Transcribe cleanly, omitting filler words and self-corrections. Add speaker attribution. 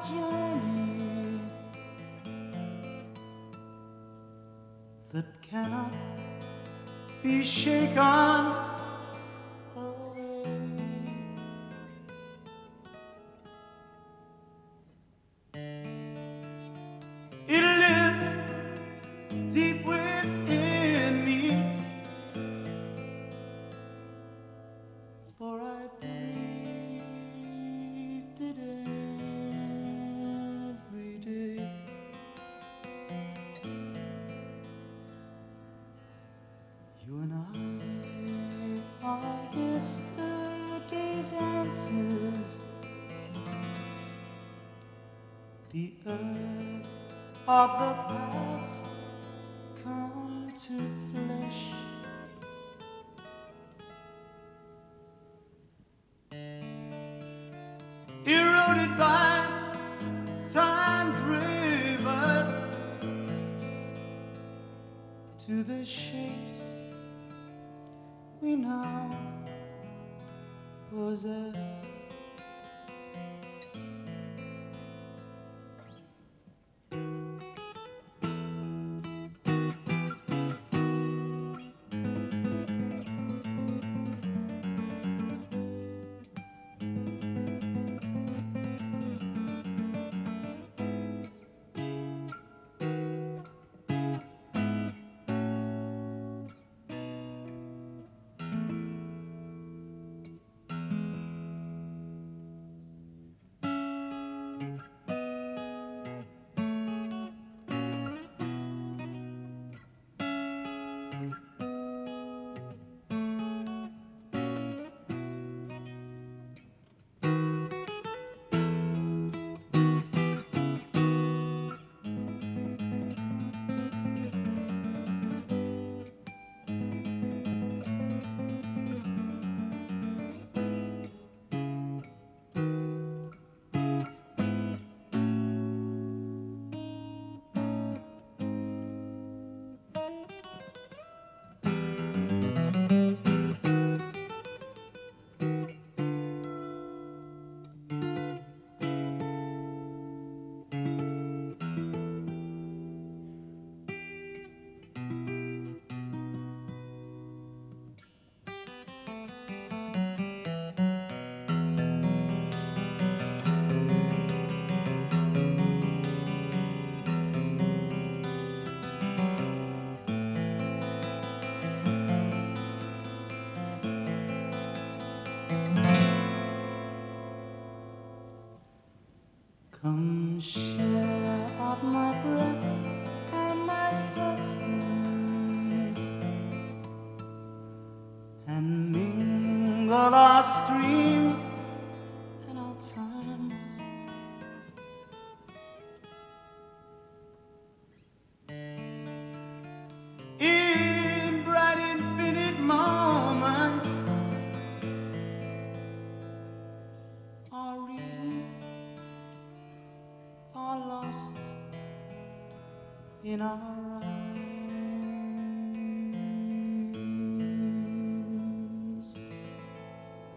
Speaker 1: journey that cannot be shaken away. It lives deep within me, for I breathed it every day. You and I are yesterday's answers. The earth of the past come to flesh. Eroded by time's rivers to the shapes we now possess. Come share of my breath and my substance, and mingle our streams and our times. In bright infinite moments, our reasons are lost in our eyes.